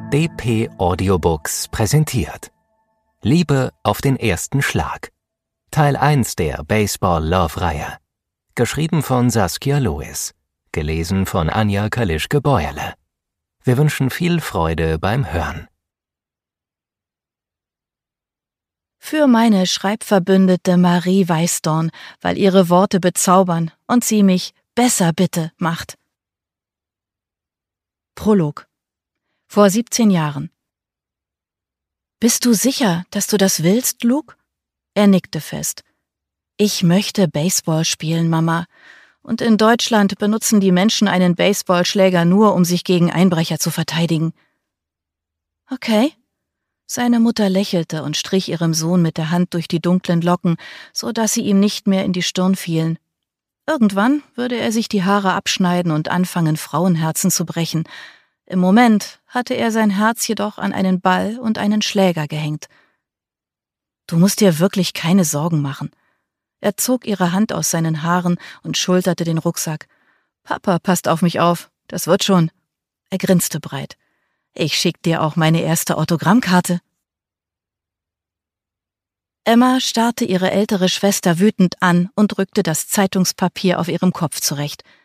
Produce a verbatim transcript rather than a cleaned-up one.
D P Audiobooks präsentiert Liebe auf den ersten Schlag. Teil eins der Baseball-Love-Reihe. Geschrieben von Saskia Lewis. Gelesen von Anja Kalischke-Beuerle. Wir wünschen viel Freude beim Hören. Für meine Schreibverbündete Marie Weißdorn, weil ihre Worte bezaubern und sie mich besser bitte macht. Prolog. Vor siebzehn Jahren. »Bist du sicher, dass du das willst, Luke?« Er nickte fest. »Ich möchte Baseball spielen, Mama. Und in Deutschland benutzen die Menschen einen Baseballschläger nur, um sich gegen Einbrecher zu verteidigen.« »Okay.« Seine Mutter lächelte und strich ihrem Sohn mit der Hand durch die dunklen Locken, so dass sie ihm nicht mehr in die Stirn fielen. Irgendwann würde er sich die Haare abschneiden und anfangen, Frauenherzen zu brechen. Im Moment hatte er sein Herz jedoch an einen Ball und einen Schläger gehängt. »Du musst dir wirklich keine Sorgen machen.« Er zog ihre Hand aus seinen Haaren und schulterte den Rucksack. »Papa passt auf mich auf, das wird schon.« Er grinste breit. »Ich schick dir auch meine erste Autogrammkarte.« Emma starrte ihre ältere Schwester wütend an und rückte das Zeitungspapier auf ihrem Kopf zurecht.